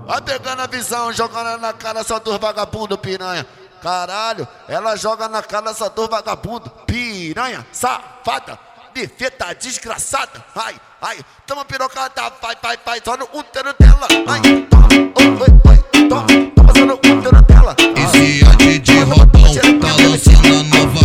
Vai pegando a visão, jogando na cara só dos vagabundo, piranha. Caralho, ela joga na cara só dos vagabundo, piranha, safada, defeta, desgraçada. Ai, ai, toma pirocada, vai, só no útero dela. Ai, toma, oi, toma só no útero dela. Esse é DJ Rodão, tá lançando a nova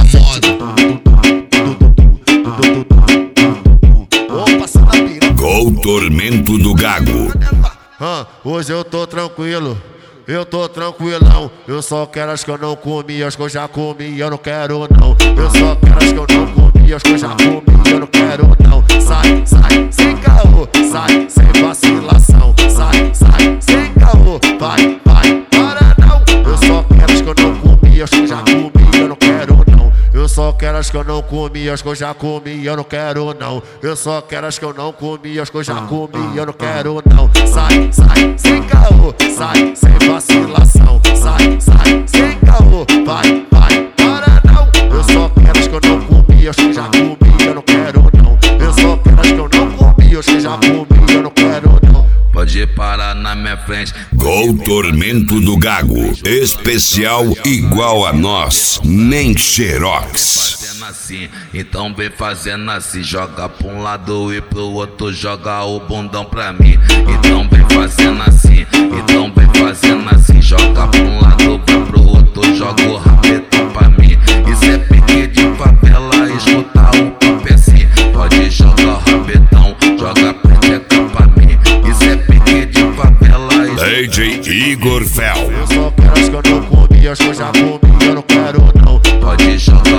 moda. Gol Tormento do Gago. Hoje eu tô tranquilo, eu tô tranquilão. Eu só quero as que eu não comi, as que eu já comi, eu não quero não. Eu só quero as que eu não comi, as que eu já comi, eu não quero não. Sai, sem caô, sai, sem vacilação. Sai, sem caô, vai, para não. Eu só quero as que eu não comi, as que eu já comi, eu não quero não. Eu só quero as que eu não comi, as que eu já comi, eu não quero não. Eu só quero as que eu não comi, as que eu já comi, eu não quero não. Sai, sem caô, sai, sem vacilação. Sai, sem caô, vai, para não. Eu só quero as que eu não comi, as que eu já comi, eu não quero não. Eu só quero as que eu não comi, as que eu já comi, eu não quero não. Pode parar na minha frente. Gol Tormento do Gago. Especial igual a nós, nem Xerox. Assim, então vem fazendo assim, joga pra um lado e pro outro, joga o bundão pra mim. Então vem fazendo assim, então vem fazendo assim, joga pra um lado, vai pro outro, joga o rabetão pra mim. Isso é pique de favela, escuta o papo assim. Pode jogar o rabetão, joga a peteca pra mim. Isso é pique de favela, DJ Igor Fel. Eu só quero as que eu não comi, as que eu já comi, eu não quero não. Pode jogar